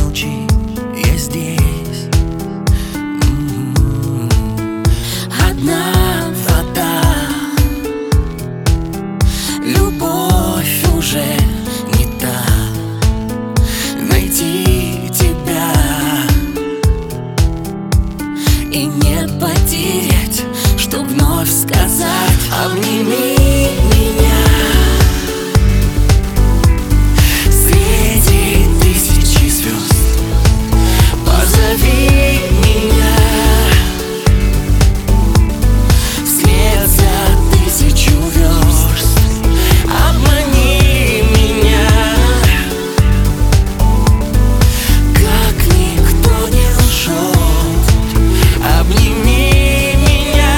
молчи, я здесь. Одна вода, любовь уже не та. Найти тебя и не потерять, чтоб вновь сказать: обними меня. Среди тысячи звезд позови меня. Вслед за тысячу верст обмани меня. Как никто не лжет, обними меня.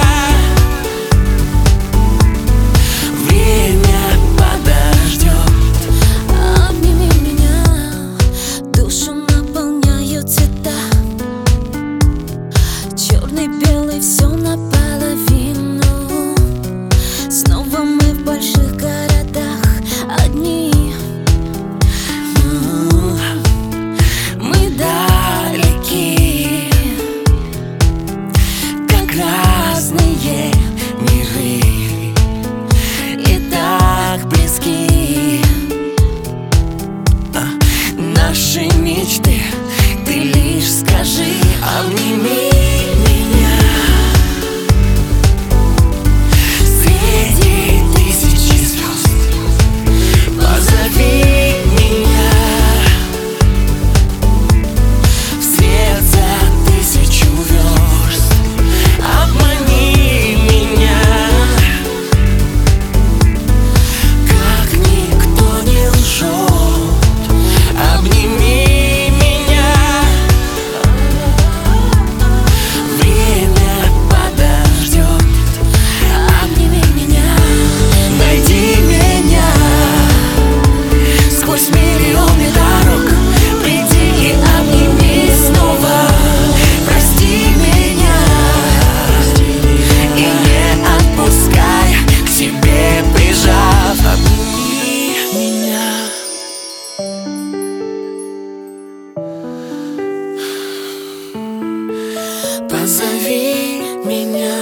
Время подождет. Обними меня, душу наполняют цвета. Черный, белый, все наполовину. Снова мы в больших городах одни. Мы далеки, как разные миры, и так близки наши мечты. Ты лишь скажи: обними меня. Среди тысячи звезд позови меня. Вслед за тысячу верст обмани меня. Как никто не лжет, обними меня. Время подождет. Обними меня. Найди меня сквозь миллионы дорог. Приди и обними снова. Прости меня и не отпускай, к себе прижав. Обними меня. Позови меня.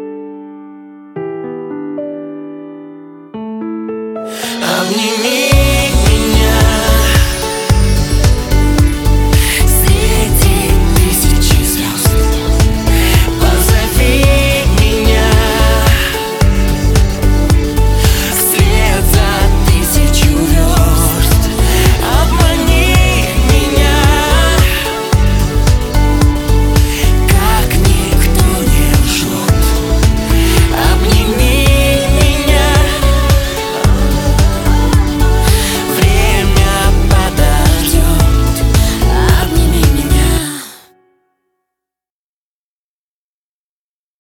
Обними.